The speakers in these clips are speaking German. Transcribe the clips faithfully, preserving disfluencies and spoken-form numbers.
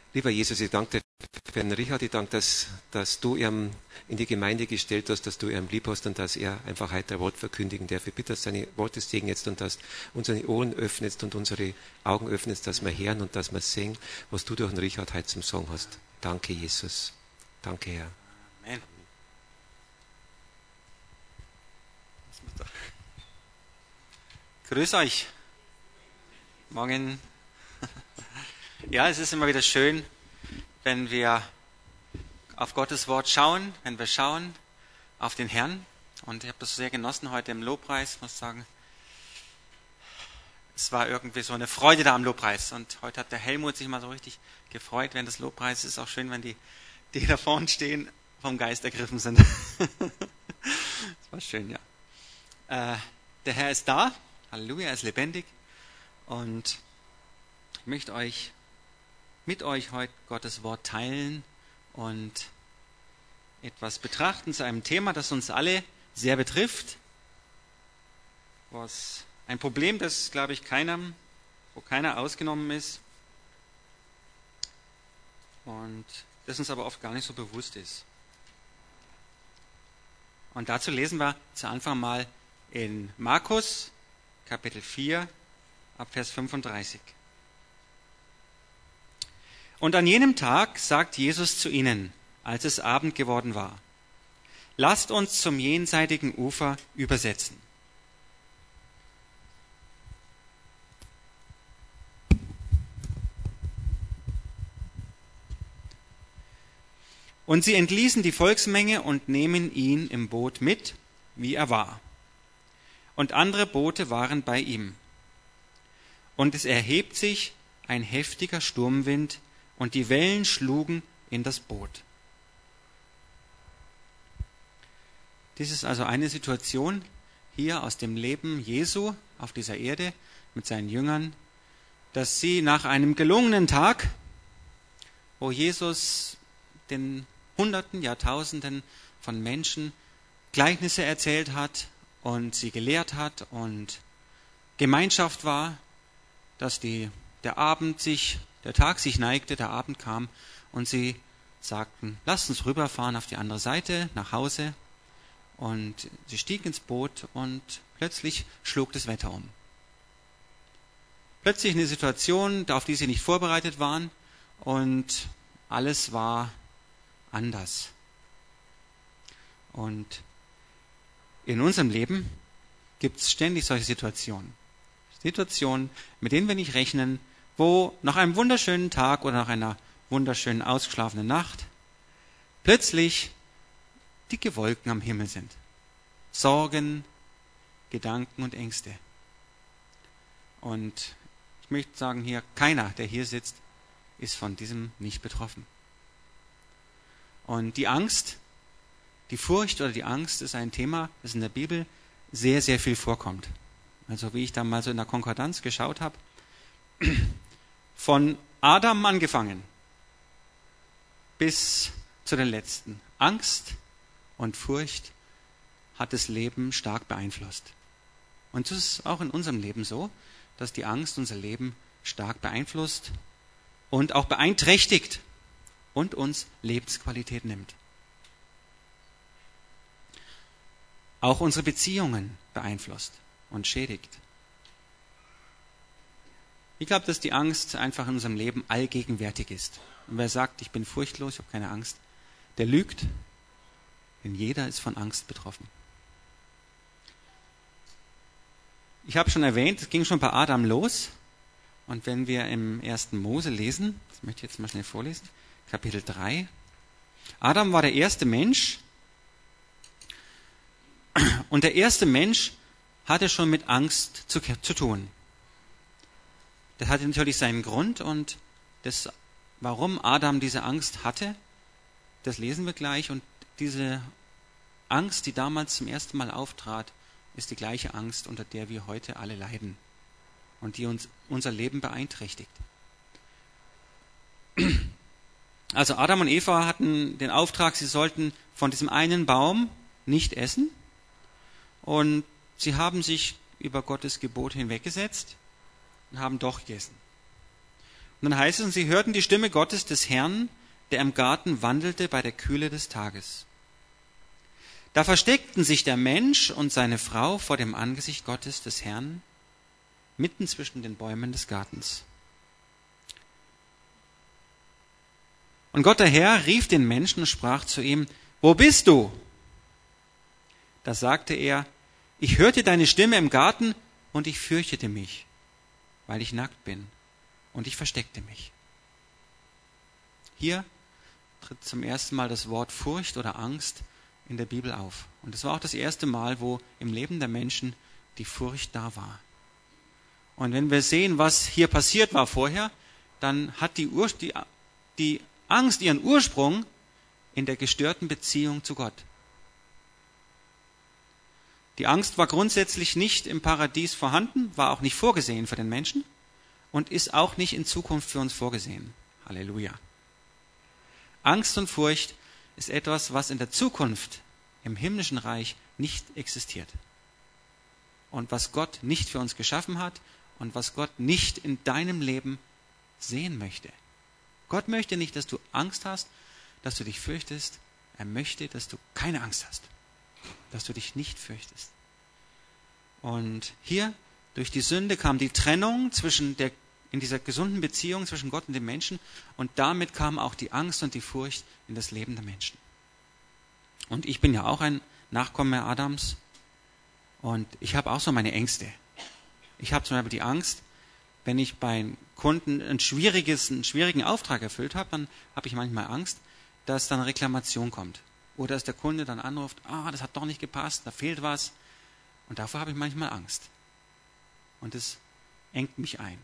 Lieber Jesus, ich danke dir für den Richard. Ich danke, dass, dass du ihm in die Gemeinde gestellt hast, dass du ihn lieb hast und dass er einfach heute ein Wort verkündigen darf. Ich bitte, dass deine Worte segen jetzt und dass unsere Ohren öffnest und unsere Augen öffnest, dass wir hören und dass wir sehen, was du durch den Richard heute zum Song hast. Danke, Jesus. Danke, Herr. Amen. Grüß euch. Morgen. Ja, es ist immer wieder schön, wenn wir auf Gottes Wort schauen, wenn wir schauen auf den Herrn. Und ich habe das sehr genossen heute im Lobpreis, muss sagen. Es war irgendwie so eine Freude da am Lobpreis. Und heute hat der Helmut sich mal so richtig gefreut, wenn das Lobpreis ist. Auch schön, wenn die, die da vorne stehen, vom Geist ergriffen sind. Das war schön, ja. Äh, der Herr ist da. Halleluja, er ist lebendig. Und ich möchte euch mit euch heute Gottes Wort teilen und etwas betrachten zu einem Thema, das uns alle sehr betrifft. Was ein Problem, das, glaube ich, keinem, wo keiner ausgenommen ist. Und das uns aber oft gar nicht so bewusst ist. Und dazu lesen wir zu Anfang mal in Markus, Kapitel vier, ab Vers fünfunddreißig. Und an jenem Tag sagt Jesus zu ihnen, als es Abend geworden war: Lasst uns zum jenseitigen Ufer übersetzen. Und sie entließen die Volksmenge und nehmen ihn im Boot mit, wie er war. Und andere Boote waren bei ihm. Und es erhebt sich ein heftiger Sturmwind, und die Wellen schlugen in das Boot. Dies ist also eine Situation hier aus dem Leben Jesu auf dieser Erde mit seinen Jüngern, dass sie nach einem gelungenen Tag, wo Jesus den Hunderten, Jahrtausenden von Menschen Gleichnisse erzählt hat und sie gelehrt hat und Gemeinschaft war, dass die, der Abend sich, der Tag sich neigte, der Abend kam und sie sagten, lasst uns rüberfahren auf die andere Seite, nach Hause. Und sie stiegen ins Boot und plötzlich schlug das Wetter um. Plötzlich eine Situation, auf die sie nicht vorbereitet waren und alles war anders. Und in unserem Leben gibt es ständig solche Situationen. Situationen, mit denen wir nicht rechnen, wo nach einem wunderschönen Tag oder nach einer wunderschönen ausgeschlafenen Nacht plötzlich dicke Wolken am Himmel sind. Sorgen, Gedanken und Ängste. Und ich möchte sagen hier, keiner, der hier sitzt, ist von diesem nicht betroffen. Und die Angst, die Furcht oder die Angst ist ein Thema, das in der Bibel sehr, sehr viel vorkommt. Also wie ich da mal so in der Konkordanz geschaut habe, von Adam angefangen bis zu den Letzten. Angst und Furcht hat das Leben stark beeinflusst. Und das ist auch in unserem Leben so, dass die Angst unser Leben stark beeinflusst und auch beeinträchtigt und uns Lebensqualität nimmt. Auch unsere Beziehungen beeinflusst und schädigt. Ich glaube, dass die Angst einfach in unserem Leben allgegenwärtig ist. Und wer sagt, ich bin furchtlos, ich habe keine Angst, der lügt, denn jeder ist von Angst betroffen. Ich habe schon erwähnt, es ging schon bei Adam los. Und wenn wir im ersten Mose lesen, das möchte ich jetzt mal schnell vorlesen, Kapitel drei. Adam war der erste Mensch. Und der erste Mensch hatte schon mit Angst zu, zu tun. Das hatte natürlich seinen Grund und das, warum Adam diese Angst hatte, das lesen wir gleich. Und diese Angst, die damals zum ersten Mal auftrat, ist die gleiche Angst, unter der wir heute alle leiden und die uns unser Leben beeinträchtigt. Also Adam und Eva hatten den Auftrag, sie sollten von diesem einen Baum nicht essen und sie haben sich über Gottes Gebot hinweggesetzt und haben doch gegessen. Und dann heißt es, und sie hörten die Stimme Gottes des Herrn, der im Garten wandelte bei der Kühle des Tages. Da versteckten sich der Mensch und seine Frau vor dem Angesicht Gottes des Herrn, mitten zwischen den Bäumen des Gartens. Und Gott der Herr rief den Menschen und sprach zu ihm, wo bist du? Da sagte er, ich hörte deine Stimme im Garten und ich fürchtete mich, weil ich nackt bin, und ich versteckte mich. Hier tritt zum ersten Mal das Wort Furcht oder Angst in der Bibel auf. Und es war auch das erste Mal, wo im Leben der Menschen die Furcht da war. Und wenn wir sehen, was hier passiert war vorher, dann hat die, Ur- die, die Angst ihren Ursprung in der gestörten Beziehung zu Gott. Die Angst war grundsätzlich nicht im Paradies vorhanden, war auch nicht vorgesehen für den Menschen und ist auch nicht in Zukunft für uns vorgesehen. Halleluja. Angst und Furcht ist etwas, was in der Zukunft im himmlischen Reich nicht existiert. Und was Gott nicht für uns geschaffen hat und was Gott nicht in deinem Leben sehen möchte. Gott möchte nicht, dass du Angst hast, dass du dich fürchtest. Er möchte, dass du keine Angst hast, dass du dich nicht fürchtest. Und hier, durch die Sünde, kam die Trennung zwischen der, in dieser gesunden Beziehung zwischen Gott und dem Menschen, und damit kam auch die Angst und die Furcht in das Leben der Menschen. Und ich bin ja auch ein Nachkomme Adams und ich habe auch so meine Ängste. Ich habe zum Beispiel die Angst, wenn ich bei Kunden ein schwieriges, einen schwierigen Auftrag erfüllt habe, dann habe ich manchmal Angst, dass dann eine Reklamation kommt. Oder dass der Kunde dann anruft, ah, das hat doch nicht gepasst, da fehlt was. Und davor habe ich manchmal Angst. Und es engt mich ein.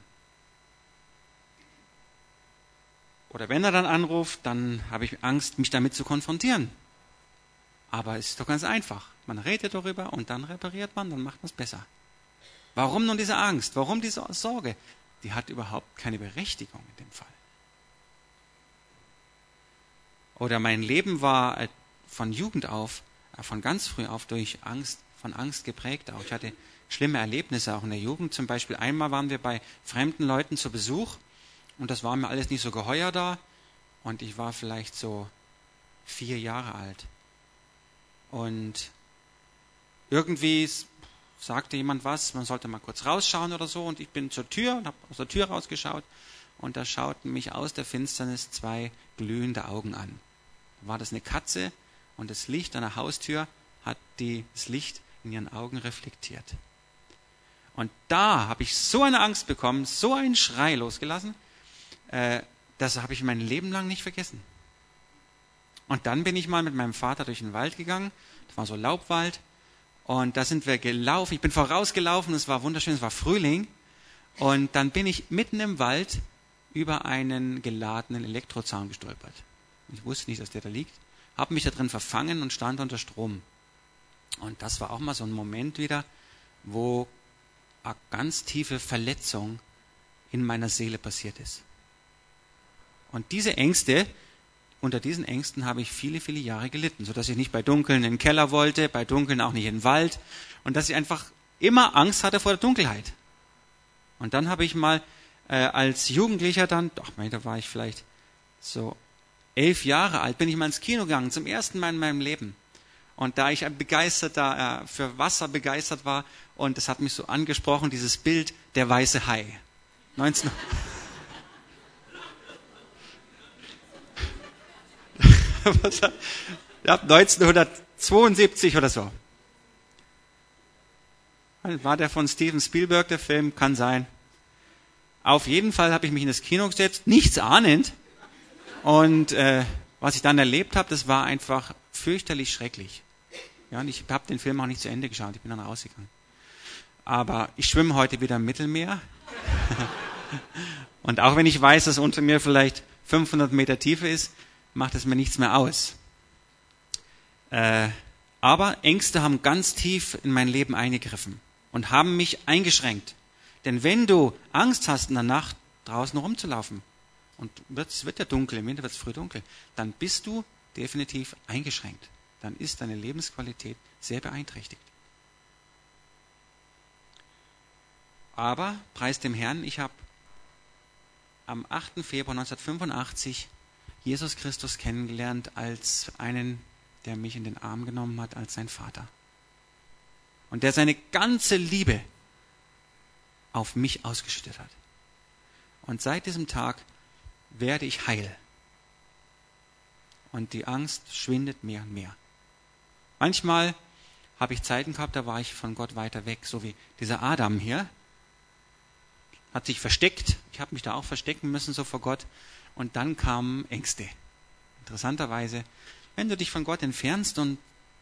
Oder wenn er dann anruft, dann habe ich Angst, mich damit zu konfrontieren. Aber es ist doch ganz einfach. Man redet darüber und dann repariert man, dann macht man es besser. Warum nun diese Angst? Warum diese Sorge? Die hat überhaupt keine Berechtigung in dem Fall. Oder mein Leben war von Jugend auf, von ganz früh auf durch Angst, von Angst geprägt auch. Ich hatte schlimme Erlebnisse auch in der Jugend. Zum Beispiel einmal waren wir bei fremden Leuten zu Besuch und das war mir alles nicht so geheuer da und ich war vielleicht so vier Jahre alt. Und irgendwie sagte jemand was, man sollte mal kurz rausschauen oder so, und ich bin zur Tür und habe aus der Tür rausgeschaut und da schauten mich aus der Finsternis zwei glühende Augen an. Da war das eine Katze und das Licht an der Haustür hat die, das Licht in ihren Augen reflektiert. Und da habe ich so eine Angst bekommen, so einen Schrei losgelassen, äh, das habe ich mein Leben lang nicht vergessen. Und dann bin ich mal mit meinem Vater durch den Wald gegangen, das war so Laubwald, und da sind wir gelaufen, ich bin vorausgelaufen, es war wunderschön, es war Frühling, und dann bin ich mitten im Wald über einen geladenen Elektrozaun gestolpert. Ich wusste nicht, dass der da liegt, habe mich da drin verfangen und stand unter Strom. Und das war auch mal so ein Moment wieder, wo eine ganz tiefe Verletzung in meiner Seele passiert ist. Und diese Ängste, unter diesen Ängsten habe ich viele, viele Jahre gelitten, sodass ich nicht bei Dunkeln in den Keller wollte, bei Dunkeln auch nicht in den Wald, und dass ich einfach immer Angst hatte vor der Dunkelheit. Und dann habe ich mal äh, als Jugendlicher dann, doch, da war ich vielleicht so elf Jahre alt, bin ich mal ins Kino gegangen, zum ersten Mal in meinem Leben. Und da ich ein begeisterter, äh, für Wasser begeistert war, und es hat mich so angesprochen, dieses Bild, der weiße Hai. neunzehn ja, neunzehnhundertzweiundsiebzig oder so. War der von Steven Spielberg, der Film? Kann sein. Auf jeden Fall habe ich mich in das Kino gesetzt, nichts ahnend. Und äh, was ich dann erlebt habe, das war einfach fürchterlich schrecklich. Ja, und ich habe den Film auch nicht zu Ende geschaut, ich bin dann rausgegangen. Aber ich schwimme heute wieder im Mittelmeer. Und auch wenn ich weiß, dass unter mir vielleicht fünfhundert Meter Tiefe ist, macht es mir nichts mehr aus. Äh, aber Ängste haben ganz tief in mein Leben eingegriffen und haben mich eingeschränkt. Denn wenn du Angst hast, in der Nacht draußen rumzulaufen, und es wird ja dunkel, im Winter wird es früh dunkel, dann bist du definitiv eingeschränkt. Dann ist deine Lebensqualität sehr beeinträchtigt. Aber, preis dem Herrn, ich habe am achten Februar neunzehnhundertfünfundachtzig Jesus Christus kennengelernt als einen, der mich in den Arm genommen hat, als sein Vater. Und der seine ganze Liebe auf mich ausgeschüttet hat. Und seit diesem Tag werde ich heil. Und die Angst schwindet mehr und mehr. Manchmal habe ich Zeiten gehabt, da war ich von Gott weiter weg, so wie dieser Adam hier. Hat sich versteckt. Ich habe mich da auch verstecken müssen, so vor Gott. Und dann kamen Ängste. Interessanterweise, wenn du dich von Gott entfernst und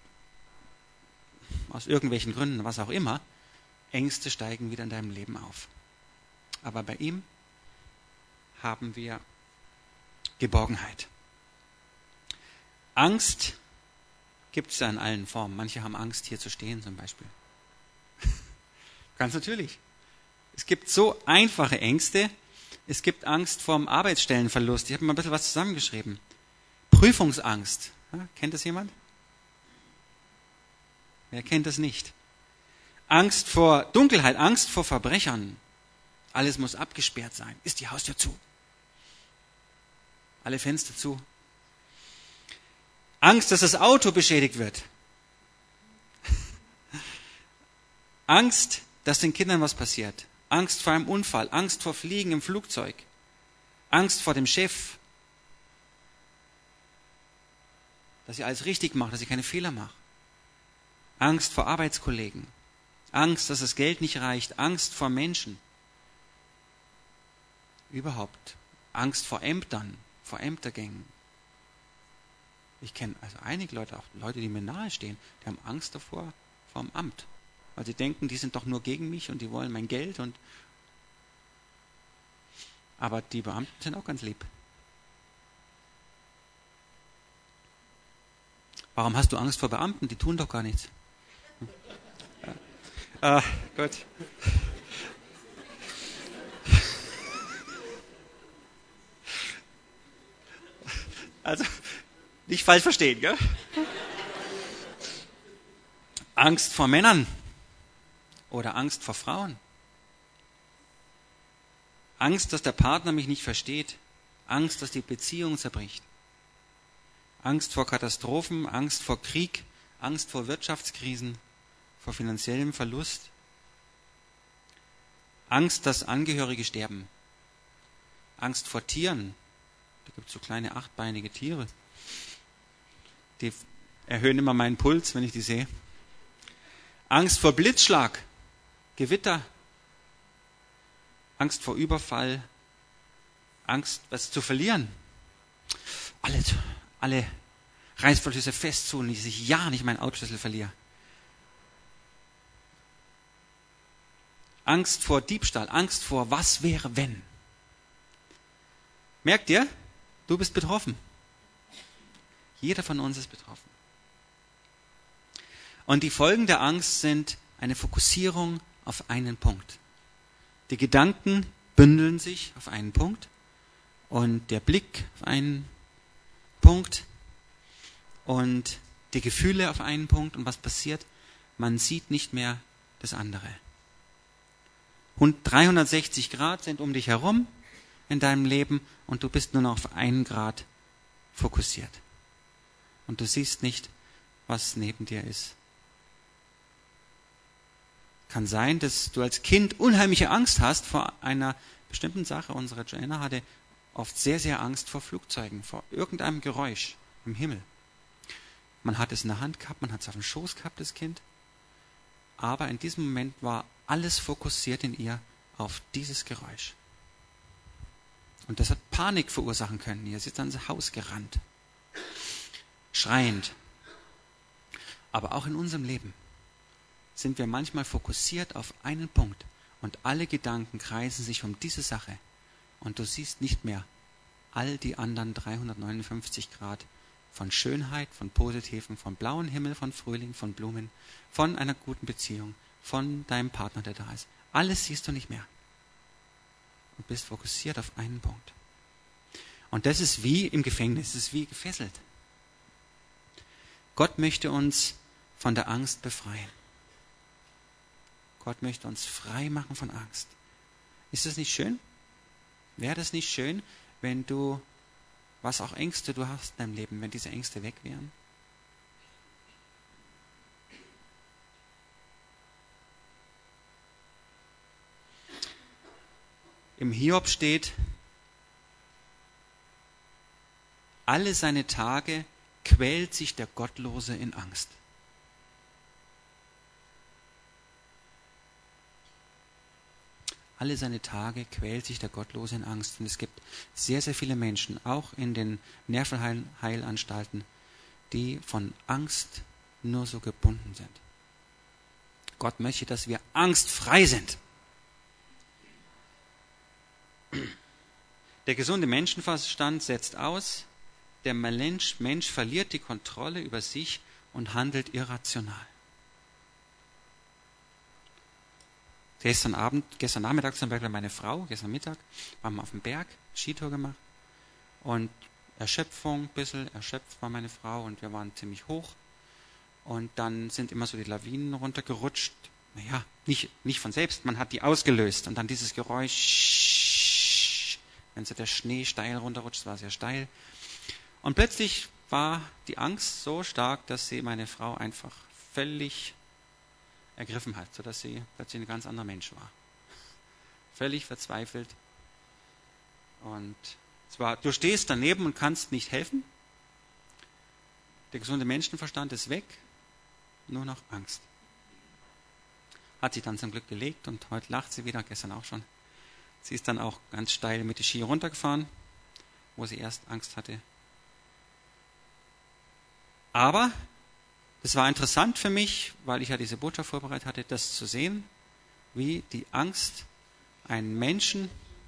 aus irgendwelchen Gründen, was auch immer, Ängste steigen wieder in deinem Leben auf. Aber bei ihm haben wir Geborgenheit. Angst gibt es ja in allen Formen. Manche haben Angst, hier zu stehen zum Beispiel. Ganz natürlich. Es gibt so einfache Ängste. Es gibt Angst vorm Arbeitsstellenverlust. Ich habe mal ein bisschen was zusammengeschrieben. Prüfungsangst. Ja, kennt das jemand? Wer kennt das nicht? Angst vor Dunkelheit, Angst vor Verbrechern. Alles muss abgesperrt sein. Ist die Haustür zu? Alle Fenster zu. Angst, dass das Auto beschädigt wird. Angst, dass den Kindern was passiert. Angst vor einem Unfall. Angst vor Fliegen im Flugzeug. Angst vor dem Chef. Dass ich alles richtig mache, dass ich keine Fehler mache. Angst vor Arbeitskollegen. Angst, dass das Geld nicht reicht. Angst vor Menschen. Überhaupt. Angst vor Ämtern, vor Ämtergängen. Ich kenne also einige Leute, auch Leute, die mir nahe stehen, die haben Angst davor, vor dem Amt. Weil sie denken, die sind doch nur gegen mich und die wollen mein Geld. Und aber die Beamten sind auch ganz lieb. Warum hast du Angst vor Beamten? Die tun doch gar nichts. Ja. Ah, gut. Also, nicht falsch verstehen, gell? Angst vor Männern oder Angst vor Frauen. Angst, dass der Partner mich nicht versteht. Angst, dass die Beziehung zerbricht. Angst vor Katastrophen, Angst vor Krieg, Angst vor Wirtschaftskrisen, vor finanziellem Verlust. Angst, dass Angehörige sterben. Angst vor Tieren. Da gibt es so kleine achtbeinige Tiere. Die erhöhen immer meinen Puls, wenn ich die sehe. Angst vor Blitzschlag, Gewitter. Angst vor Überfall. Angst, was zu verlieren. Alle, alle Reißverschlüsse fest zu und dass ich ja nicht meinen Autoschlüssel verliere. Angst vor Diebstahl, Angst vor was wäre wenn. Merkt ihr? Du bist betroffen. Jeder von uns ist betroffen. Und die Folgen der Angst sind eine Fokussierung auf einen Punkt. Die Gedanken bündeln sich auf einen Punkt und der Blick auf einen Punkt und die Gefühle auf einen Punkt. Und was passiert? Man sieht nicht mehr das andere. Und dreihundertsechzig Grad sind um dich herum in deinem Leben und du bist nur noch auf einen Grad fokussiert. Und du siehst nicht, was neben dir ist. Kann sein, dass du als Kind unheimliche Angst hast vor einer bestimmten Sache. Unsere Joanna hatte oft sehr, sehr Angst vor Flugzeugen, vor irgendeinem Geräusch im Himmel. Man hat es in der Hand gehabt, man hat es auf dem Schoß gehabt, das Kind. Aber in diesem Moment war alles fokussiert in ihr auf dieses Geräusch. Und das hat Panik verursachen können. Ihr ist ans Haus gerannt. Schreiend. Aber auch in unserem Leben sind wir manchmal fokussiert auf einen Punkt und alle Gedanken kreisen sich um diese Sache und du siehst nicht mehr all die anderen dreihundertneunundfünfzig Grad von Schönheit, von Positivem, von blauem Himmel, von Frühling, von Blumen, von einer guten Beziehung, von deinem Partner, der da ist. Alles siehst du nicht mehr und bist fokussiert auf einen Punkt. Und das ist wie im Gefängnis, das ist wie gefesselt. Gott möchte uns von der Angst befreien. Gott möchte uns frei machen von Angst. Ist das nicht schön? Wäre das nicht schön, wenn du, was auch Ängste du hast in deinem Leben, wenn diese Ängste weg wären? Im Hiob steht, alle seine Tage quält sich der Gottlose in Angst. Alle seine Tage quält sich der Gottlose in Angst. Und es gibt sehr, sehr viele Menschen, auch in den Nervenheilanstalten, die von Angst nur so gebunden sind. Gott möchte, dass wir angstfrei sind. Der gesunde Menschenverstand setzt aus, der Mensch, Mensch verliert die Kontrolle über sich und handelt irrational. Gestern Abend, gestern Nachmittag zum Beispiel meine Frau, gestern Mittag, waren wir auf dem Berg, Skitour gemacht und Erschöpfung, ein bisschen erschöpft war meine Frau und wir waren ziemlich hoch und dann sind immer so die Lawinen runtergerutscht. Naja, nicht, nicht von selbst, man hat die ausgelöst und dann dieses Geräusch, wenn so der Schnee steil runterrutscht, war sehr steil. Und plötzlich war die Angst so stark, dass sie meine Frau einfach völlig ergriffen hat, sodass sie plötzlich ein ganz anderer Mensch war. Völlig verzweifelt. Und zwar, du stehst daneben und kannst nicht helfen. Der gesunde Menschenverstand ist weg, nur noch Angst. Hat sich dann zum Glück gelegt und heute lacht sie wieder, gestern auch schon. Sie ist dann auch ganz steil mit den Ski runtergefahren, wo sie erst Angst hatte. Aber es war interessant für mich, weil ich ja diese Botschaft vorbereitet hatte, das zu sehen, wie die Angst einen Menschen...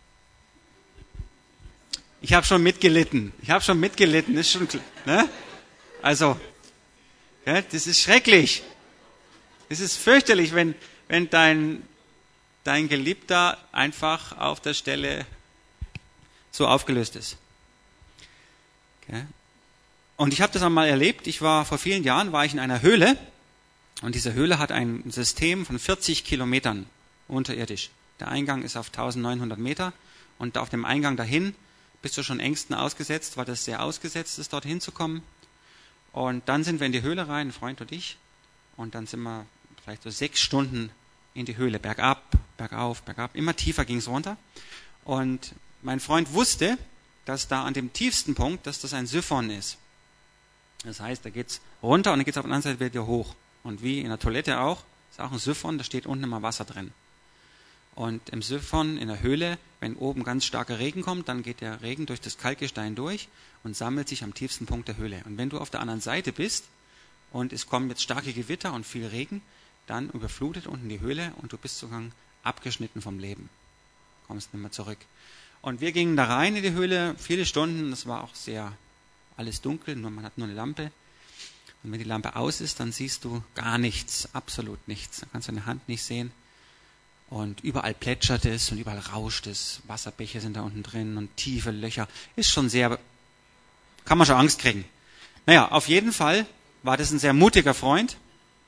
Ich habe schon mitgelitten. Ich habe schon mitgelitten. Ist schon, ne? Also, ja, das ist schrecklich. Es ist fürchterlich, wenn, wenn dein, dein Geliebter einfach auf der Stelle so aufgelöst ist. Okay. Und ich habe das einmal erlebt. Ich war vor vielen Jahren war ich in einer Höhle und diese Höhle hat ein System von vierzig Kilometern unterirdisch. Der Eingang ist auf neunzehnhundert Meter und auf dem Eingang dahin bist du schon Ängsten ausgesetzt, weil das sehr ausgesetzt ist, dorthin zu kommen. Und dann sind wir in die Höhle rein, ein Freund und ich, und dann sind wir vielleicht so sechs Stunden in die Höhle, bergab, bergauf, bergab. Immer tiefer ging es runter. Und mein Freund wusste, dass da an dem tiefsten Punkt, dass das ein Siphon ist. Das heißt, da geht's runter und dann geht's auf der anderen Seite wieder hoch. Und wie in der Toilette auch, ist auch ein Siphon, da steht unten immer Wasser drin. Und im Siphon, in der Höhle, wenn oben ganz starker Regen kommt, dann geht der Regen durch das Kalkgestein durch und sammelt sich am tiefsten Punkt der Höhle. Und wenn du auf der anderen Seite bist und es kommen jetzt starke Gewitter und viel Regen, dann überflutet unten die Höhle und du bist sogar abgeschnitten vom Leben. Kommst nicht mehr zurück. Und wir gingen da rein in die Höhle, viele Stunden, es war auch sehr alles dunkel, nur man hat nur eine Lampe. Und wenn die Lampe aus ist, dann siehst du gar nichts, absolut nichts. Dann kannst du deine Hand nicht sehen. Und überall plätschert es und überall rauscht es. Wasserbäche sind da unten drin und tiefe Löcher. Ist schon sehr, kann man schon Angst kriegen. Naja, auf jeden Fall war das ein sehr mutiger Freund.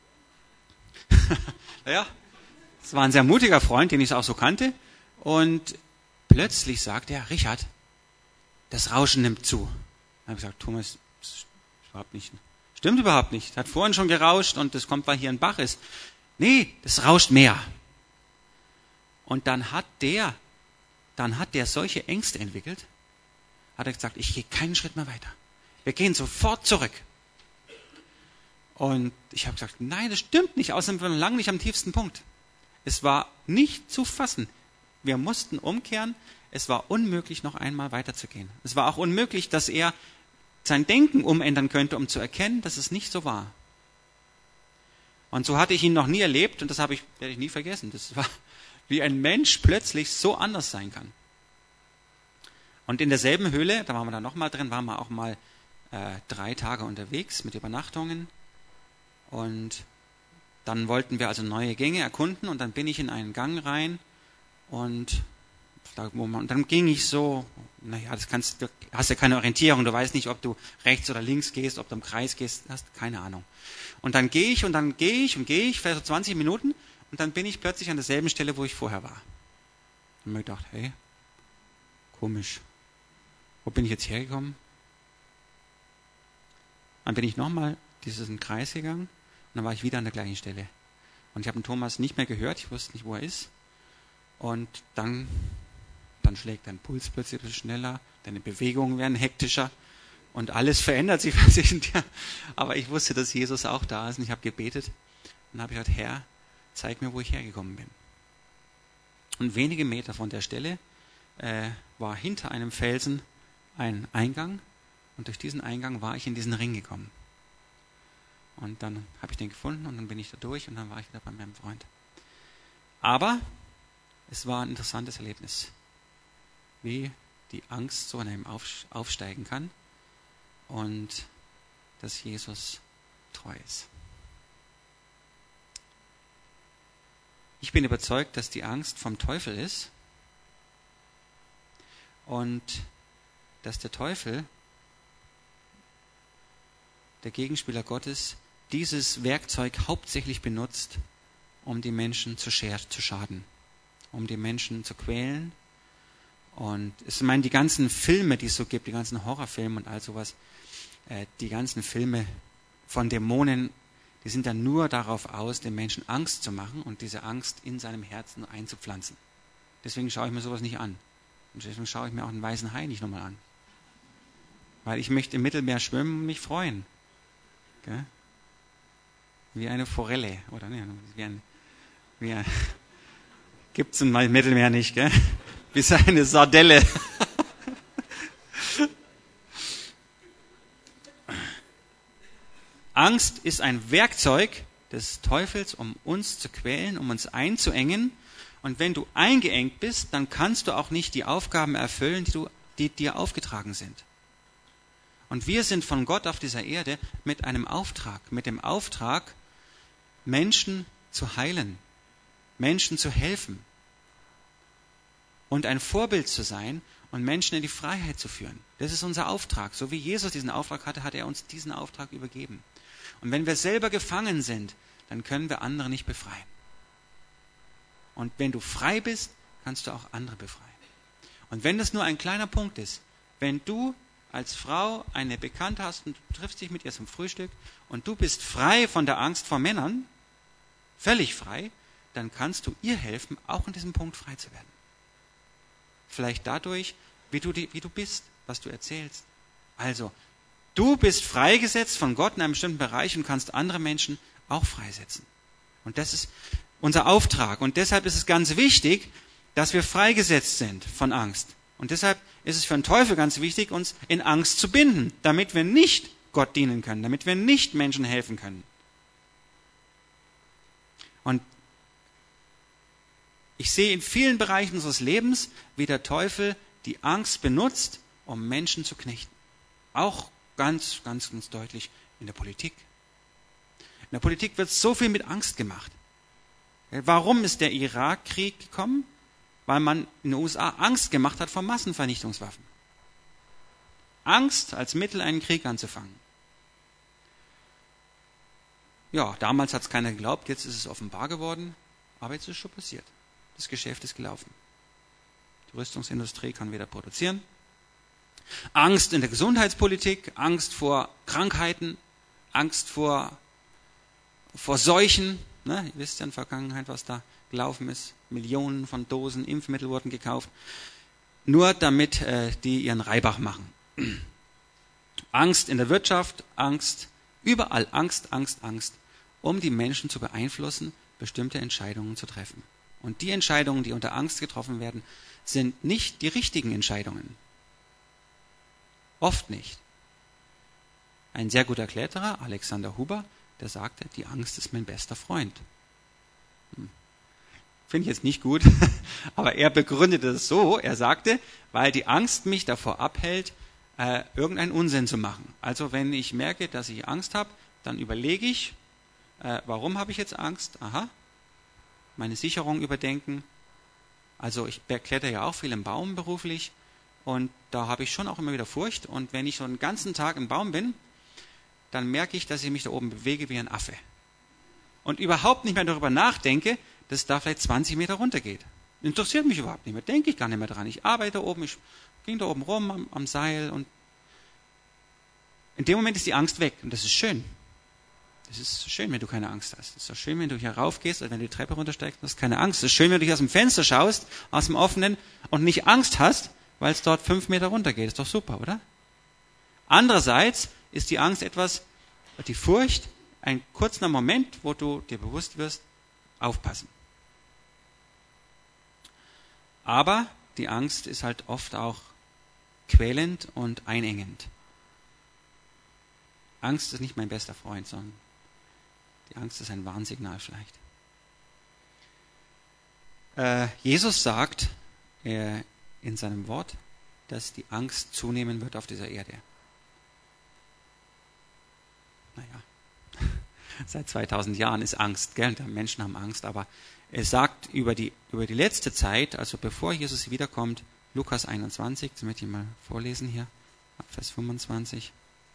Naja, es war ein sehr mutiger Freund, den ich auch so kannte. Und plötzlich sagt er, Richard, das Rauschen nimmt zu. Dann habe ich gesagt, Thomas, das ist überhaupt nicht, stimmt überhaupt nicht. Hat vorhin schon gerauscht und das kommt, weil hier ein Bach ist. Nee, das rauscht mehr. Und dann hat der, dann hat der solche Ängste entwickelt, hat er gesagt, ich gehe keinen Schritt mehr weiter. Wir gehen sofort zurück. Und ich habe gesagt, nein, das stimmt nicht, außerdem waren wir lange nicht am tiefsten Punkt. Es war nicht zu fassen. Wir mussten umkehren. Es war unmöglich, noch einmal weiterzugehen. Es war auch unmöglich, dass er sein Denken umändern könnte, um zu erkennen, dass es nicht so war. Und so hatte ich ihn noch nie erlebt und das habe ich, werde ich nie vergessen. Das war, wie ein Mensch plötzlich so anders sein kann. Und in derselben Höhle, da waren wir dann nochmal drin, waren wir auch mal äh, drei Tage unterwegs mit Übernachtungen. Und dann wollten wir also neue Gänge erkunden und dann bin ich in einen Gang rein und da, wo man, und dann ging ich so, naja, das kannst, du hast ja keine Orientierung, du weißt nicht, ob du rechts oder links gehst, ob du im Kreis gehst, hast keine Ahnung. Und dann gehe ich und dann gehe ich und gehe ich, vielleicht so zwanzig Minuten und dann bin ich plötzlich an derselben Stelle, wo ich vorher war. Und mir gedacht, hey, Komisch. Wo bin ich jetzt hergekommen? Dann bin ich nochmal diesen Kreis gegangen und dann war ich wieder an der gleichen Stelle. Und ich habe den Thomas nicht mehr gehört, ich wusste nicht, wo er ist. Und dann, dann schlägt dein Puls plötzlich ein bisschen schneller, deine Bewegungen werden hektischer und alles verändert sich plötzlich in dir. Aber ich wusste, dass Jesus auch da ist und ich habe gebetet und habe gesagt, Herr, zeig mir, wo ich hergekommen bin. Und wenige Meter von der Stelle äh, war hinter einem Felsen ein Eingang und durch diesen Eingang war ich in diesen Ring gekommen. Und dann habe ich den gefunden und dann bin ich da durch und dann war ich wieder bei meinem Freund. Aber es war ein interessantes Erlebnis, wie die Angst so an einem aufsteigen kann und dass Jesus treu ist. Ich bin überzeugt, dass die Angst vom Teufel ist und dass der Teufel, der Gegenspieler Gottes, dieses Werkzeug hauptsächlich benutzt, um die Menschen zu schaden, um die Menschen zu quälen. Und ich meine, die ganzen Filme, die es so gibt, die ganzen Horrorfilme und all sowas, äh, die ganzen Filme von Dämonen, die sind dann nur darauf aus, den Menschen Angst zu machen und diese Angst in seinem Herzen einzupflanzen. Deswegen schaue ich mir sowas nicht an. Und deswegen schaue ich mir auch den weißen Hai nicht nochmal an. Weil ich möchte im Mittelmeer schwimmen und mich freuen. Gell? Wie eine Forelle, oder? Ne? Wie ein, wie ein, gibt's im Mittelmeer nicht, gell? Wie so eine Sardelle. Angst ist ein Werkzeug des Teufels, um uns zu quälen, um uns einzuengen. Und wenn du eingeengt bist, dann kannst du auch nicht die Aufgaben erfüllen, die, du, die dir aufgetragen sind. Und wir sind von Gott auf dieser Erde mit einem Auftrag, mit dem Auftrag, Menschen zu heilen, Menschen zu helfen und ein Vorbild zu sein und Menschen in die Freiheit zu führen. Das ist unser Auftrag. So wie Jesus diesen Auftrag hatte, hat er uns diesen Auftrag übergeben. Und wenn wir selber gefangen sind, dann können wir andere nicht befreien. Und wenn du frei bist, kannst du auch andere befreien. Und wenn das nur ein kleiner Punkt ist, wenn du als Frau eine Bekannte hast und du triffst dich mit ihr zum Frühstück und du bist frei von der Angst vor Männern, völlig frei, dann kannst du ihr helfen, auch in diesem Punkt frei zu werden. Vielleicht dadurch, wie du, die, wie du bist, was du erzählst. Also, du bist freigesetzt von Gott in einem bestimmten Bereich und kannst andere Menschen auch freisetzen. Und das ist unser Auftrag. Und deshalb ist es ganz wichtig, dass wir freigesetzt sind von Angst. Und deshalb ist es für den Teufel ganz wichtig, uns in Angst zu binden, damit wir nicht Gott dienen können, damit wir nicht Menschen helfen können. Und ich sehe in vielen Bereichen unseres Lebens, wie der Teufel die Angst benutzt, um Menschen zu knechten. Auch ganz, ganz, ganz deutlich in der Politik. In der Politik wird so viel mit Angst gemacht. Warum ist der Irakkrieg gekommen? Weil man in den U S A Angst gemacht hat vor Massenvernichtungswaffen. Angst als Mittel, einen Krieg anzufangen. Ja, damals hat es keiner geglaubt, jetzt ist es offenbar geworden, aber jetzt ist es schon passiert. Das Geschäft ist gelaufen. Die Rüstungsindustrie kann wieder produzieren. Angst in der Gesundheitspolitik, Angst vor Krankheiten, Angst vor, vor Seuchen. Ne? Ihr wisst ja in der Vergangenheit, was da gelaufen ist. Millionen von Dosen Impfmittel wurden gekauft, nur damit äh, die ihren Reibach machen. Angst in der Wirtschaft, Angst, überall Angst, Angst, Angst, um die Menschen zu beeinflussen, bestimmte Entscheidungen zu treffen. Und die Entscheidungen, die unter Angst getroffen werden, sind nicht die richtigen Entscheidungen. Oft nicht. Ein sehr guter Kletterer, Alexander Huber, der sagte, die Angst ist mein bester Freund. Hm. Finde ich jetzt nicht gut, aber er begründete es so, er sagte, weil die Angst mich davor abhält, äh, irgendeinen Unsinn zu machen. Also wenn ich merke, dass ich Angst habe, dann überlege ich, äh, warum habe ich jetzt Angst? Aha, meine Sicherung überdenken. Also ich kletter ja auch viel im Baum beruflich und da habe ich schon auch immer wieder Furcht. Und wenn ich so einen ganzen Tag im Baum bin, dann merke ich, dass ich mich da oben bewege wie ein Affe. Und überhaupt nicht mehr darüber nachdenke, dass es da vielleicht zwanzig Meter runter geht. Interessiert mich überhaupt nicht mehr, denke ich gar nicht mehr dran. Ich arbeite oben, ich ging da oben rum am, am Seil und in dem Moment ist die Angst weg und das ist schön. Es ist schön, wenn du keine Angst hast. Es ist doch schön, wenn du hier raufgehst oder wenn du die Treppe runtersteigst, du hast keine Angst. Es ist schön, wenn du hier aus dem Fenster schaust, aus dem offenen und nicht Angst hast, weil es dort fünf Meter runter geht. Ist doch super, oder? Andererseits ist die Angst etwas, die Furcht, ein kurzer Moment, wo du dir bewusst wirst, aufpassen. Aber die Angst ist halt oft auch quälend und einengend. Angst ist nicht mein bester Freund, sondern die Angst ist ein Warnsignal vielleicht. Äh, Jesus sagt äh, in seinem Wort, dass die Angst zunehmen wird auf dieser Erde. Naja, seit zweitausend Jahren ist Angst, gell? Die Menschen haben Angst, aber er sagt über die, über die letzte Zeit, also bevor Jesus wiederkommt, Lukas einundzwanzig, das möchte ich mal vorlesen hier, ab Vers fünfundzwanzig.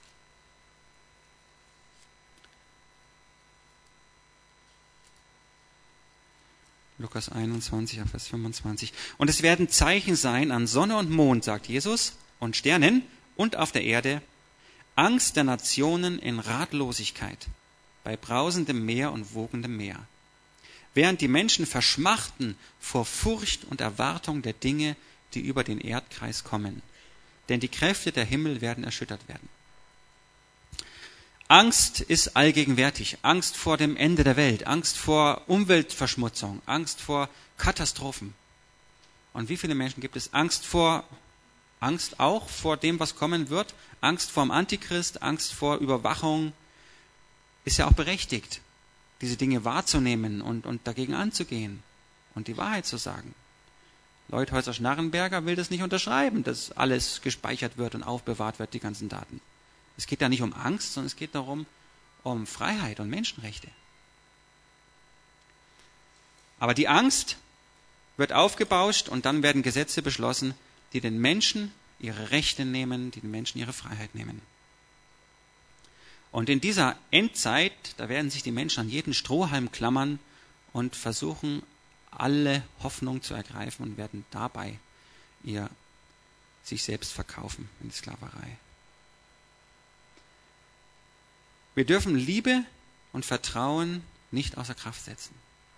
Lukas einundzwanzig, Vers fünfundzwanzig. Und es werden Zeichen sein an Sonne und Mond, sagt Jesus, und Sternen und auf der Erde Angst der Nationen in Ratlosigkeit, bei brausendem Meer und wogendem Meer. Während die Menschen verschmachten vor Furcht und Erwartung der Dinge, die über den Erdkreis kommen. Denn die Kräfte der Himmel werden erschüttert werden. Angst ist allgegenwärtig. Angst vor dem Ende der Welt, Angst vor Umweltverschmutzung, Angst vor Katastrophen. Und wie viele Menschen gibt es? Angst vor, Angst auch vor dem, was kommen wird, Angst vor dem Antichrist, Angst vor Überwachung. Ist ja auch berechtigt, diese Dinge wahrzunehmen und, und dagegen anzugehen und die Wahrheit zu sagen. Leuthäuser-Schnarrenberger will das nicht unterschreiben, dass alles gespeichert wird und aufbewahrt wird, die ganzen Daten. Es geht da nicht um Angst, sondern es geht darum, um Freiheit und Menschenrechte. Aber die Angst wird aufgebauscht und dann werden Gesetze beschlossen, die den Menschen ihre Rechte nehmen, die den Menschen ihre Freiheit nehmen. Und in dieser Endzeit, da werden sich die Menschen an jeden Strohhalm klammern und versuchen, alle Hoffnung zu ergreifen und werden dabei ihr sich selbst verkaufen in die Sklaverei. Wir dürfen Liebe und Vertrauen nicht außer Kraft setzen.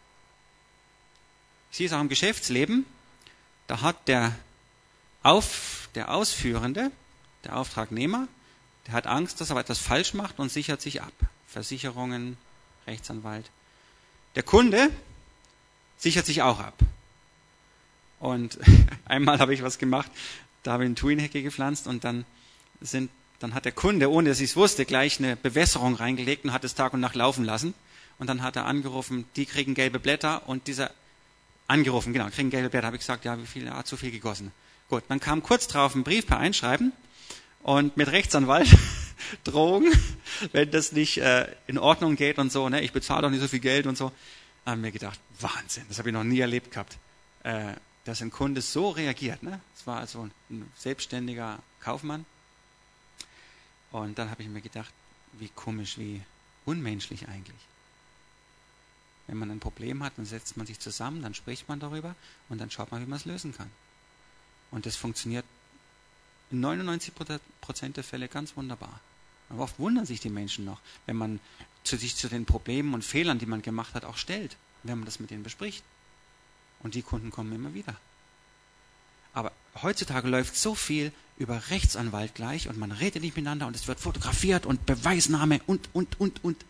Ich sehe es auch im Geschäftsleben, da hat der, Auf, der Ausführende, der Auftragnehmer, der hat Angst, dass er etwas falsch macht und sichert sich ab. Versicherungen, Rechtsanwalt. Der Kunde sichert sich auch ab. Und einmal habe ich was gemacht, da habe ich eine Thujenhecke gepflanzt und dann sind Dann hat der Kunde, ohne dass ich es wusste, gleich eine Bewässerung reingelegt und hat es Tag und Nacht laufen lassen. Und dann hat er angerufen, die kriegen gelbe Blätter und dieser angerufen, genau, kriegen gelbe Blätter. Habe ich gesagt, ja, wie viel? Er hat zu viel gegossen. Gut, dann kam kurz drauf ein Brief per Einschreiben und mit Rechtsanwalt Drohung, wenn das nicht äh, in Ordnung geht und so, ne, ich bezahle doch nicht so viel Geld und so. Da haben wir gedacht, Wahnsinn, das habe ich noch nie erlebt gehabt, äh, dass ein Kunde so reagiert. Ne? Das war also ein selbstständiger Kaufmann. Und dann habe ich mir gedacht, wie komisch, wie unmenschlich eigentlich. Wenn man ein Problem hat, dann setzt man sich zusammen, dann spricht man darüber und dann schaut man, wie man es lösen kann. Und das funktioniert in neunundneunzig Prozent der Fälle ganz wunderbar. Aber oft wundern sich die Menschen noch, wenn man zu sich zu den Problemen und Fehlern, die man gemacht hat, auch stellt, wenn man das mit denen bespricht. Und die Kunden kommen immer wieder. Aber heutzutage läuft so viel über Rechtsanwalt gleich und man redet nicht miteinander und es wird fotografiert und Beweisnahme und, und, und, und.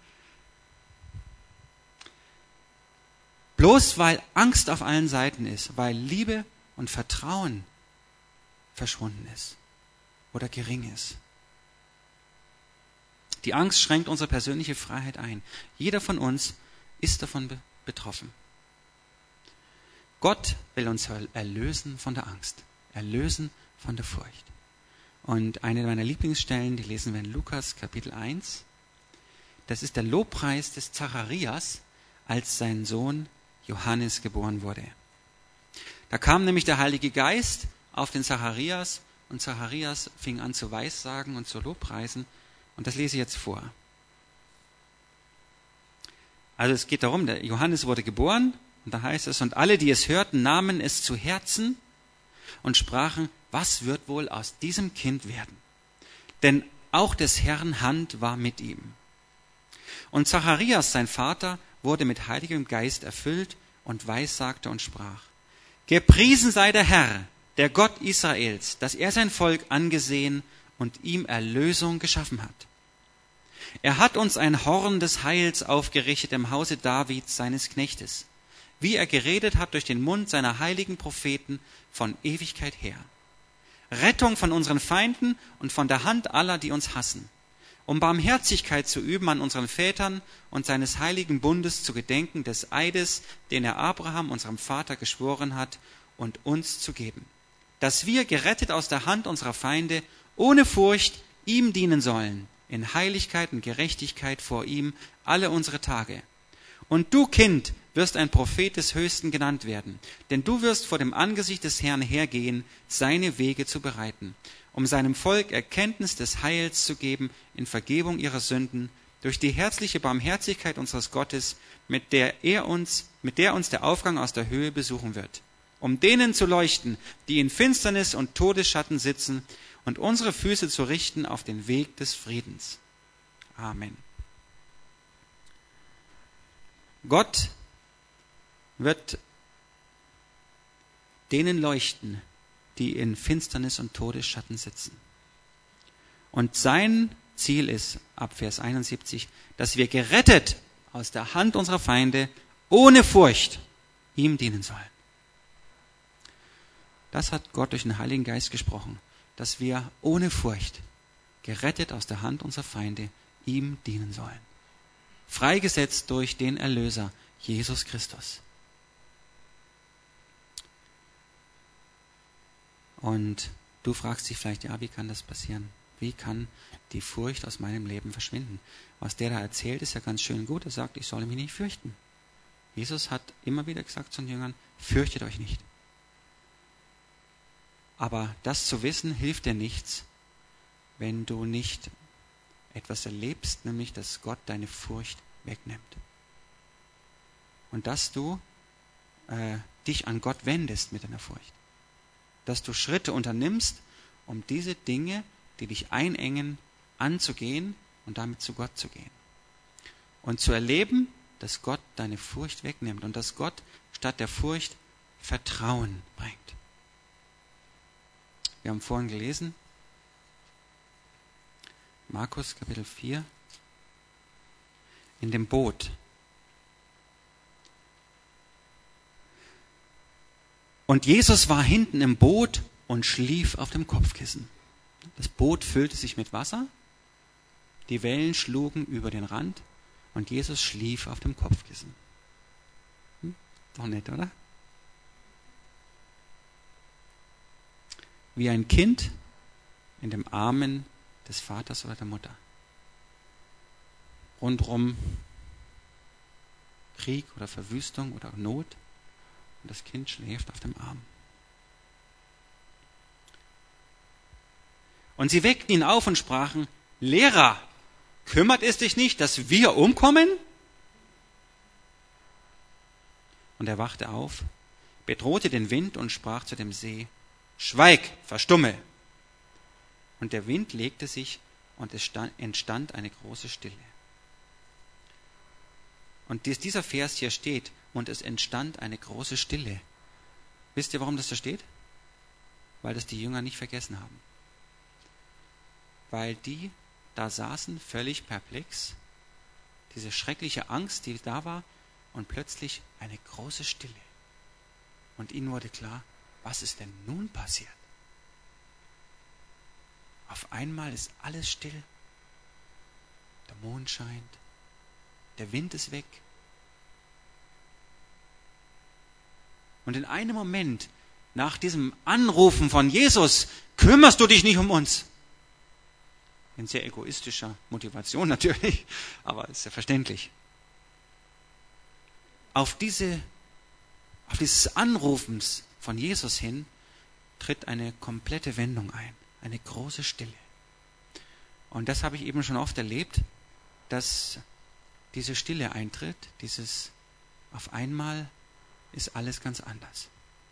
Bloß weil Angst auf allen Seiten ist, weil Liebe und Vertrauen verschwunden ist oder gering ist. Die Angst schränkt unsere persönliche Freiheit ein. Jeder von uns ist davon be- betroffen. Gott will uns erlösen von der Angst, erlösen von der Furcht. Und eine meiner Lieblingsstellen, die lesen wir in Lukas Kapitel eins. Das ist der Lobpreis des Zacharias, als sein Sohn Johannes geboren wurde. Da kam nämlich der Heilige Geist auf den Zacharias und Zacharias fing an zu weissagen und zu lobpreisen. Und das lese ich jetzt vor. Also es geht darum, der Johannes wurde geboren Und da heißt es, und alle, die es hörten, nahmen es zu Herzen und sprachen, was wird wohl aus diesem Kind werden? Denn auch des Herrn Hand war mit ihm. Und Zacharias, sein Vater, wurde mit Heiligem Geist erfüllt und weissagte und sprach, gepriesen sei der Herr, der Gott Israels, dass er sein Volk angesehen und ihm Erlösung geschaffen hat. Er hat uns ein Horn des Heils aufgerichtet im Hause Davids, seines Knechtes, wie er geredet hat durch den Mund seiner heiligen Propheten von Ewigkeit her. Rettung von unseren Feinden und von der Hand aller, die uns hassen, um Barmherzigkeit zu üben an unseren Vätern und seines heiligen Bundes zu gedenken des Eides, den er Abraham, unserem Vater, geschworen hat und uns zu geben, dass wir, gerettet aus der Hand unserer Feinde, ohne Furcht ihm dienen sollen, in Heiligkeit und Gerechtigkeit vor ihm alle unsere Tage. Und du, Kind, wirst ein Prophet des Höchsten genannt werden, denn du wirst vor dem Angesicht des Herrn hergehen, seine Wege zu bereiten, um seinem Volk Erkenntnis des Heils zu geben in Vergebung ihrer Sünden, durch die herzliche Barmherzigkeit unseres Gottes, mit der er uns, mit der uns der Aufgang aus der Höhe besuchen wird, um denen zu leuchten, die in Finsternis und Todesschatten sitzen, und unsere Füße zu richten auf den Weg des Friedens. Amen. Gott wird denen leuchten, die in Finsternis und Todesschatten sitzen. Und sein Ziel ist, ab Vers einundsiebzig, dass wir gerettet aus der Hand unserer Feinde ohne Furcht ihm dienen sollen. Das hat Gott durch den Heiligen Geist gesprochen, dass wir ohne Furcht, gerettet aus der Hand unserer Feinde, ihm dienen sollen. Freigesetzt durch den Erlöser, Jesus Christus. Und du fragst dich vielleicht, ja, wie kann das passieren? Wie kann die Furcht aus meinem Leben verschwinden? Was der da erzählt, ist ja ganz schön gut. Er sagt, ich soll mich nicht fürchten. Jesus hat immer wieder gesagt zu den Jüngern, fürchtet euch nicht. Aber das zu wissen, hilft dir nichts, wenn du nicht etwas erlebst, nämlich, dass Gott deine Furcht wegnimmt. Und dass du äh, dich an Gott wendest mit deiner Furcht. Dass du Schritte unternimmst, um diese Dinge, die dich einengen, anzugehen und damit zu Gott zu gehen. Und zu erleben, dass Gott deine Furcht wegnimmt und dass Gott statt der Furcht Vertrauen bringt. Wir haben vorhin gelesen, Markus Kapitel vier, in dem Boot. Und Jesus war hinten im Boot und schlief auf dem Kopfkissen. Das Boot füllte sich mit Wasser, die Wellen schlugen über den Rand und Jesus schlief auf dem Kopfkissen. Hm? Doch nett, oder? Wie ein Kind in dem Armen des Vaters oder der Mutter. Rundrum Krieg oder Verwüstung oder Not und das Kind schläft auf dem Arm. Und sie weckten ihn auf und sprachen, Lehrer, kümmert es dich nicht, dass wir umkommen? Und er wachte auf, bedrohte den Wind und sprach zu dem See, Schweig, verstumme! Und der Wind legte sich und es entstand eine große Stille. Und dieser Vers hier steht, und es entstand eine große Stille. Wisst ihr, warum das da steht? Weil das die Jünger nicht vergessen haben. Weil die da saßen, völlig perplex, diese schreckliche Angst, die da war, und plötzlich eine große Stille. Und ihnen wurde klar, was ist denn nun passiert? Auf einmal ist alles still. Der Mond scheint, der Wind ist weg. Und in einem Moment, nach diesem Anrufen von Jesus, kümmerst du dich nicht um uns. In sehr egoistischer Motivation natürlich, aber ist ja verständlich. Auf diese, auf dieses Anrufens von Jesus hin tritt eine komplette Wendung ein, eine große Stille. Und das habe ich eben schon oft erlebt, dass diese Stille eintritt, dieses auf einmal ist alles ganz anders.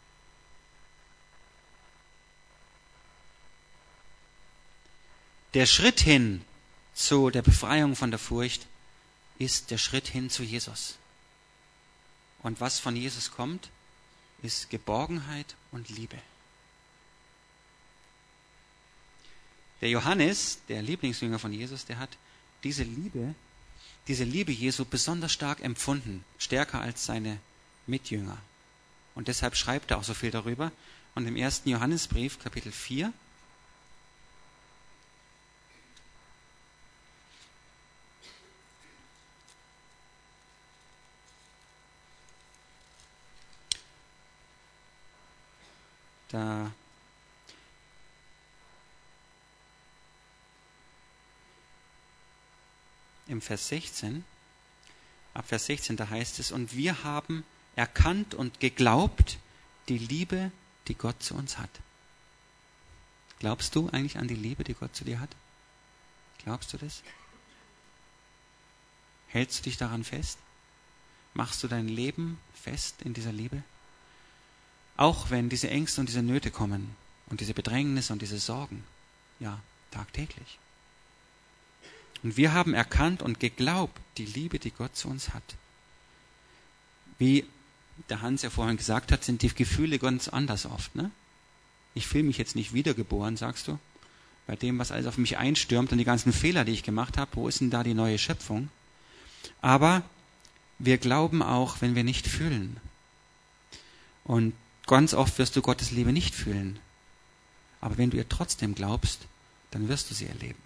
Der Schritt hin zu der Befreiung von der Furcht ist der Schritt hin zu Jesus. Und was von Jesus kommt, ist Geborgenheit und Liebe. Der Johannes, der Lieblingsjünger von Jesus, der hat diese Liebe, diese Liebe Jesu besonders stark empfunden, stärker als seine Mitjünger. Und deshalb schreibt er auch so viel darüber. Und im ersten Johannesbrief, Kapitel vier, da im Vers sechzehn, ab Vers sechzehn, da heißt es, und wir haben erkannt und geglaubt die Liebe, die Gott zu uns hat. Glaubst du eigentlich an die Liebe, die Gott zu dir hat? Glaubst du das? Hältst du dich daran fest? Machst du dein Leben fest in dieser Liebe? Auch wenn diese Ängste und diese Nöte kommen und diese Bedrängnisse und diese Sorgen, ja, tagtäglich. Und wir haben erkannt und geglaubt die Liebe, die Gott zu uns hat. Wie der Hans ja vorhin gesagt hat, sind die Gefühle ganz anders oft. Ne? Ich fühle mich jetzt nicht wiedergeboren, sagst du, bei dem, was alles auf mich einstürmt und die ganzen Fehler, die ich gemacht habe. Wo ist denn da die neue Schöpfung? Aber wir glauben auch, wenn wir nicht fühlen. Und ganz oft wirst du Gottes Liebe nicht fühlen. Aber wenn du ihr trotzdem glaubst, dann wirst du sie erleben.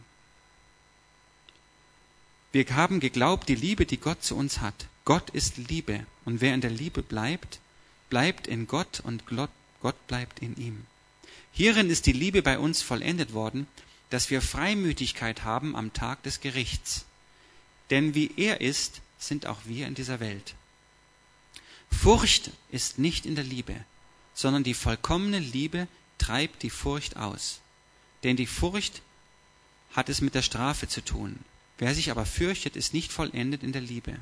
Wir haben geglaubt, die Liebe, die Gott zu uns hat. Gott ist Liebe. Und wer in der Liebe bleibt, bleibt in Gott und Gott bleibt in ihm. Hierin ist die Liebe bei uns vollendet worden, dass wir Freimütigkeit haben am Tag des Gerichts. Denn wie er ist, sind auch wir in dieser Welt. Furcht ist nicht in der Liebe, sondern die vollkommene Liebe treibt die Furcht aus. Denn die Furcht hat es mit der Strafe zu tun. Wer sich aber fürchtet, ist nicht vollendet in der Liebe.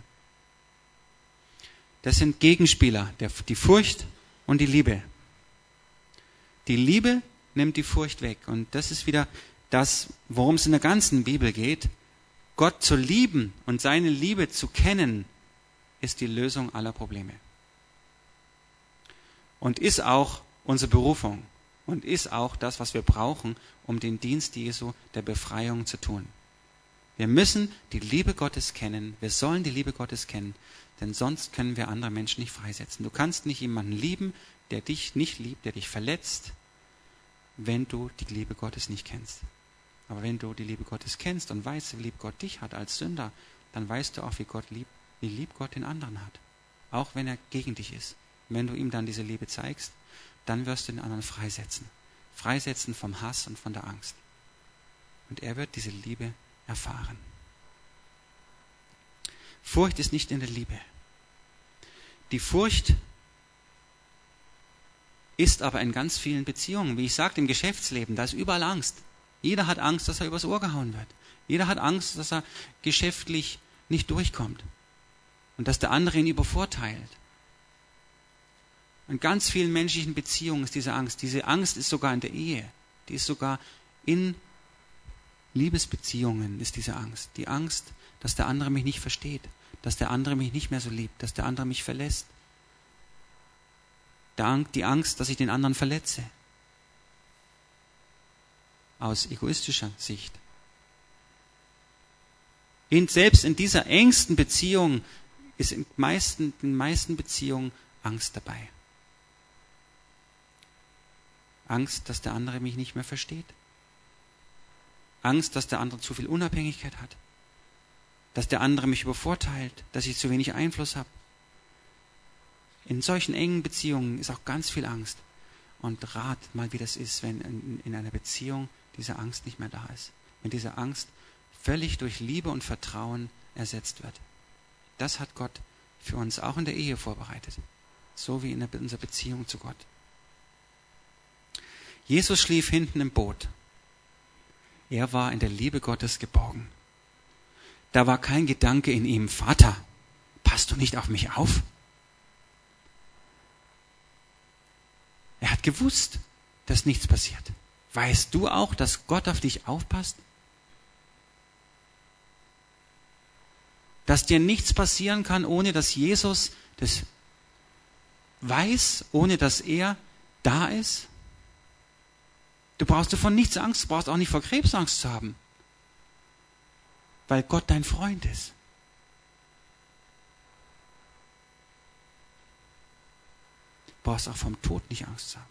Das sind Gegenspieler, der, die Furcht und die Liebe. Die Liebe nimmt die Furcht weg. Und das ist wieder das, worum es in der ganzen Bibel geht. Gott zu lieben und seine Liebe zu kennen, ist die Lösung aller Probleme. Und ist auch unsere Berufung. Und ist auch das, was wir brauchen, um den Dienst Jesu der Befreiung zu tun. Wir müssen die Liebe Gottes kennen. Wir sollen die Liebe Gottes kennen. Denn sonst können wir andere Menschen nicht freisetzen. Du kannst nicht jemanden lieben, der dich nicht liebt, der dich verletzt, wenn du die Liebe Gottes nicht kennst. Aber wenn du die Liebe Gottes kennst und weißt, wie lieb Gott dich hat als Sünder, dann weißt du auch, wie Gott lieb, wie lieb Gott den anderen hat. Auch wenn er gegen dich ist. Und wenn du ihm dann diese Liebe zeigst, dann wirst du den anderen freisetzen. Freisetzen vom Hass und von der Angst. Und er wird diese Liebe erfahren. Furcht ist nicht in der Liebe. Die Furcht ist aber in ganz vielen Beziehungen. Wie ich sagte, im Geschäftsleben, da ist überall Angst. Jeder hat Angst, dass er übers Ohr gehauen wird. Jeder hat Angst, dass er geschäftlich nicht durchkommt. Und dass der andere ihn übervorteilt. In ganz vielen menschlichen Beziehungen ist diese Angst. Diese Angst ist sogar in der Ehe. Die ist sogar in Liebesbeziehungen ist diese Angst. Die Angst, dass der andere mich nicht versteht. Dass der andere mich nicht mehr so liebt. Dass der andere mich verlässt. Die Angst, dass ich den anderen verletze. Aus egoistischer Sicht. Und selbst in dieser engsten Beziehung ist in meisten, in den meisten Beziehungen Angst dabei. Angst, dass der andere mich nicht mehr versteht. Angst, dass der andere zu viel Unabhängigkeit hat. Dass der andere mich übervorteilt, dass ich zu wenig Einfluss habe. In solchen engen Beziehungen ist auch ganz viel Angst. Und rat mal, wie das ist, wenn in, in einer Beziehung diese Angst nicht mehr da ist. Wenn diese Angst völlig durch Liebe und Vertrauen ersetzt wird. Das hat Gott für uns auch in der Ehe vorbereitet. So wie in der, unserer Beziehung zu Gott. Jesus schlief hinten im Boot. Er war in der Liebe Gottes geborgen. Da war kein Gedanke in ihm, Vater, passt du nicht auf mich auf? Er hat gewusst, dass nichts passiert. Weißt du auch, dass Gott auf dich aufpasst? Dass dir nichts passieren kann, ohne dass Jesus das weiß, ohne dass er da ist? Du brauchst davon nichts Angst, du brauchst auch nicht vor Krebs Angst zu haben, weil Gott dein Freund ist. Du brauchst auch vom Tod nicht Angst zu haben.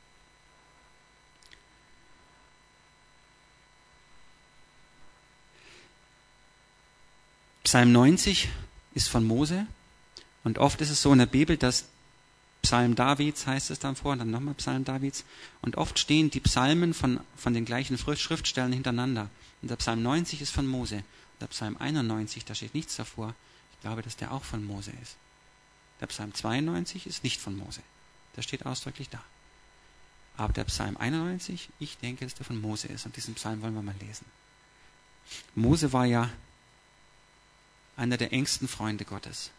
Psalm neunzig ist von Mose und oft ist es so in der Bibel, dass Psalm Davids heißt es dann vor und dann nochmal Psalm Davids und oft stehen die Psalmen von, von den gleichen Schriftstellen hintereinander. Und der Psalm neunzig ist von Mose. Und der Psalm einundneunzig, da steht nichts davor. Ich glaube, dass der auch von Mose ist. Der Psalm zweiundneunzig ist nicht von Mose. Der steht ausdrücklich da. Aber der Psalm einundneunzig, ich denke, dass der von Mose ist. Und diesen Psalm wollen wir mal lesen. Mose war ja einer der engsten Freunde Gottes.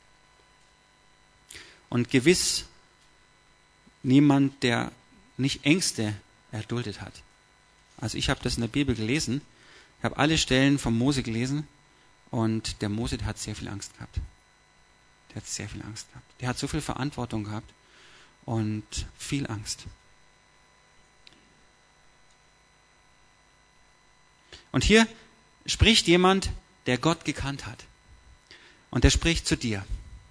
Und gewiss niemand, der nicht Ängste erduldet hat. Also ich habe das in der Bibel gelesen, ich habe alle Stellen von Mose gelesen und der Mose, der hat sehr viel Angst gehabt. Der hat sehr viel Angst gehabt. Der hat so viel Verantwortung gehabt und viel Angst. Und hier spricht jemand, der Gott gekannt hat. Und der spricht zu dir.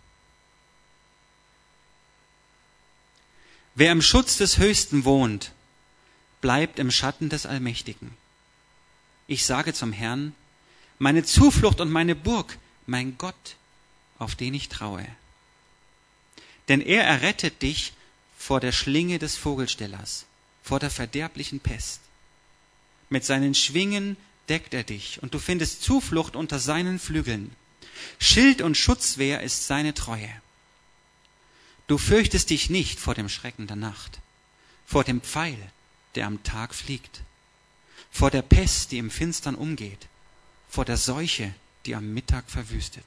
Wer im Schutz des Höchsten wohnt, bleibt im Schatten des Allmächtigen. Ich sage zum Herrn, meine Zuflucht und meine Burg, mein Gott, auf den ich traue. Denn er errettet dich vor der Schlinge des Vogelstellers, vor der verderblichen Pest. Mit seinen Schwingen deckt er dich und du findest Zuflucht unter seinen Flügeln. Schild und Schutzwehr ist seine Treue. Du fürchtest dich nicht vor dem Schrecken der Nacht, vor dem Pfeil, der am Tag fliegt, vor der Pest, die im Finstern umgeht, vor der Seuche, die am Mittag verwüstet.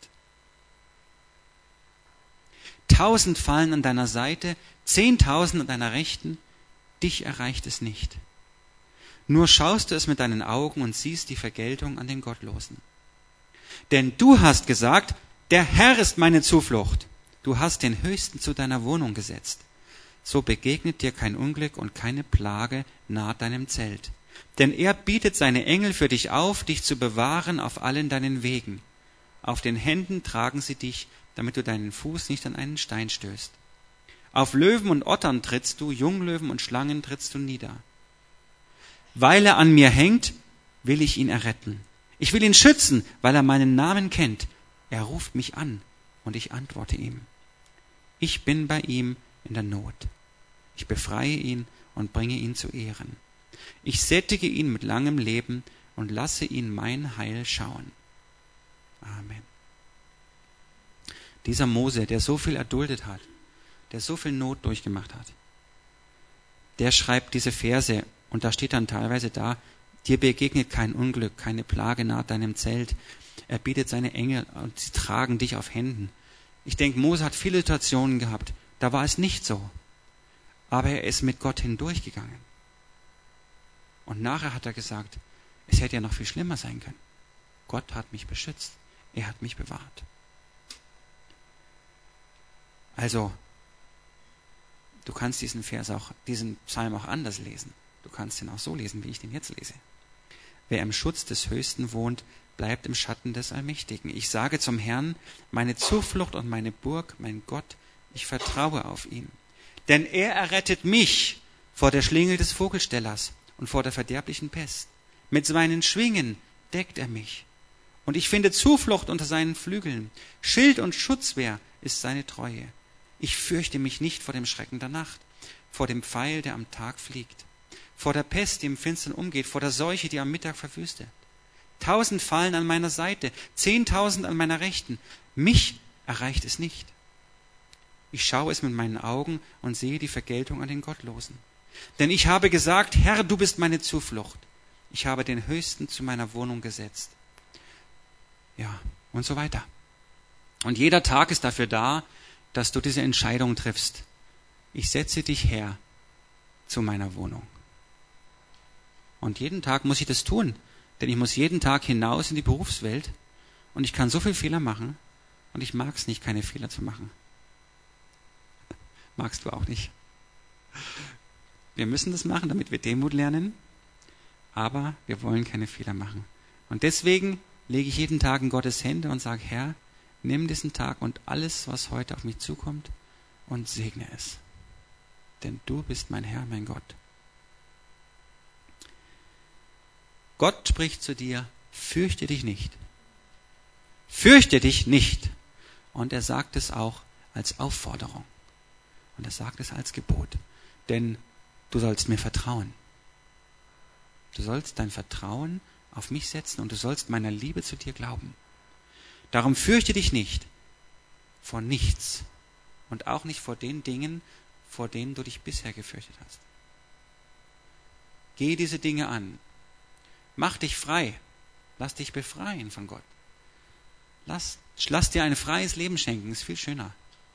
Tausend fallen an deiner Seite, zehntausend an deiner Rechten, dich erreicht es nicht. Nur schaust du es mit deinen Augen und siehst die Vergeltung an den Gottlosen. Denn du hast gesagt, der Herr ist meine Zuflucht. Du hast den Höchsten zu deiner Wohnung gesetzt. So begegnet dir kein Unglück und keine Plage naht deinem Zelt. Denn er bietet seine Engel für dich auf, dich zu bewahren auf allen deinen Wegen. Auf den Händen tragen sie dich, damit du deinen Fuß nicht an einen Stein stößt. Auf Löwen und Ottern trittst du, Junglöwen und Schlangen trittst du nieder. Weil er an mir hängt, will ich ihn erretten. Ich will ihn schützen, weil er meinen Namen kennt. Er ruft mich an und ich antworte ihm. Ich bin bei ihm in der Not. Ich befreie ihn und bringe ihn zu Ehren. Ich sättige ihn mit langem Leben und lasse ihn mein Heil schauen. Amen. Dieser Mose, der so viel erduldet hat, der so viel Not durchgemacht hat, der schreibt diese Verse und da steht dann teilweise da, dir begegnet kein Unglück, keine Plage naht deinem Zelt. Er bietet seine Engel und sie tragen dich auf Händen. Ich denke, Mose hat viele Situationen gehabt, da war es nicht so. Aber er ist mit Gott hindurchgegangen. Und nachher hat er gesagt, es hätte ja noch viel schlimmer sein können. Gott hat mich beschützt, er hat mich bewahrt. Also, du kannst diesen Vers auch, diesen Psalm auch anders lesen. Du kannst ihn auch so lesen, wie ich den jetzt lese. Wer im Schutz des Höchsten wohnt, bleibt im Schatten des Allmächtigen. Ich sage zum Herrn, meine Zuflucht und meine Burg, mein Gott, ich vertraue auf ihn. Denn er errettet mich vor der Schlinge des Vogelstellers und vor der verderblichen Pest. Mit seinen Schwingen deckt er mich. Und ich finde Zuflucht unter seinen Flügeln. Schild und Schutzwehr ist seine Treue. Ich fürchte mich nicht vor dem Schrecken der Nacht, vor dem Pfeil, der am Tag fliegt, vor der Pest, die im Finstern umgeht, vor der Seuche, die am Mittag verwüstet. Tausend fallen an meiner Seite, zehntausend an meiner Rechten. Mich erreicht es nicht. Ich schaue es mit meinen Augen und sehe die Vergeltung an den Gottlosen. Denn ich habe gesagt, Herr, du bist meine Zuflucht. Ich habe den Höchsten zu meiner Wohnung gesetzt. Ja, und so weiter. Und jeder Tag ist dafür da, dass du diese Entscheidung triffst. Ich setze dich her zu meiner Wohnung. Und jeden Tag muss ich das tun, denn ich muss jeden Tag hinaus in die Berufswelt und ich kann so viele Fehler machen und ich mag es nicht, keine Fehler zu machen. Magst du auch nicht. Wir müssen das machen, damit wir Demut lernen, aber wir wollen keine Fehler machen. Und deswegen lege ich jeden Tag in Gottes Hände und sage, Herr, nimm diesen Tag und alles, was heute auf mich zukommt, und segne es. Denn du bist mein Herr, mein Gott. Gott spricht zu dir, fürchte dich nicht. Fürchte dich nicht. Und er sagt es auch als Aufforderung. Und er sagt es als Gebot. Denn du sollst mir vertrauen. Du sollst dein Vertrauen auf mich setzen und du sollst meiner Liebe zu dir glauben. Darum fürchte dich nicht vor nichts und auch nicht vor den Dingen, vor denen du dich bisher gefürchtet hast. Geh diese Dinge an. Mach dich frei. Lass dich befreien von Gott. Lass, lass dir ein freies Leben schenken. Ist viel schöner.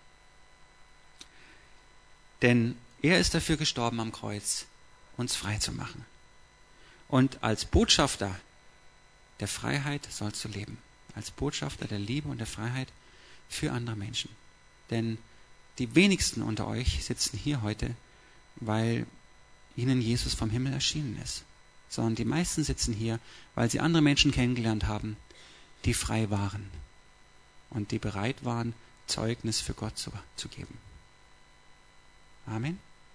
Denn er ist dafür gestorben am Kreuz, uns frei zu machen. Und als Botschafter der Freiheit sollst du leben. Als Botschafter der Liebe und der Freiheit für andere Menschen. Denn die wenigsten unter euch sitzen hier heute, weil ihnen Jesus vom Himmel erschienen ist. Sondern die meisten sitzen hier, weil sie andere Menschen kennengelernt haben, die frei waren und die bereit waren, Zeugnis für Gott zu, zu geben. Amen.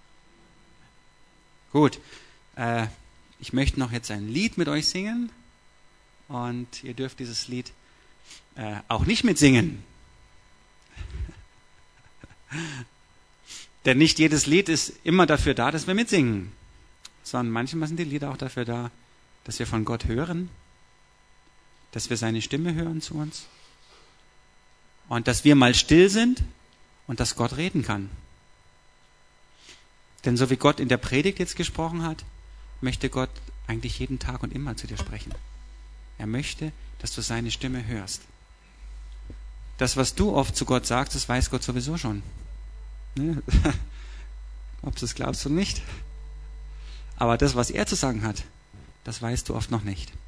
Gut, äh, ich möchte noch jetzt ein Lied mit euch singen und ihr dürft dieses Lied äh, auch nicht mitsingen. Denn nicht jedes Lied ist immer dafür da, dass wir mitsingen, sondern manchmal sind die Lieder auch dafür da, dass wir von Gott hören, dass wir seine Stimme hören zu uns und dass wir mal still sind und dass Gott reden kann. Denn so wie Gott in der Predigt jetzt gesprochen hat, möchte Gott eigentlich jeden Tag und immer zu dir sprechen. Er möchte, dass du seine Stimme hörst. Das, was du oft zu Gott sagst, das weiß Gott sowieso schon. Ne? Ob du es glaubst oder nicht. Aber das, was er zu sagen hat, das weißt du oft noch nicht.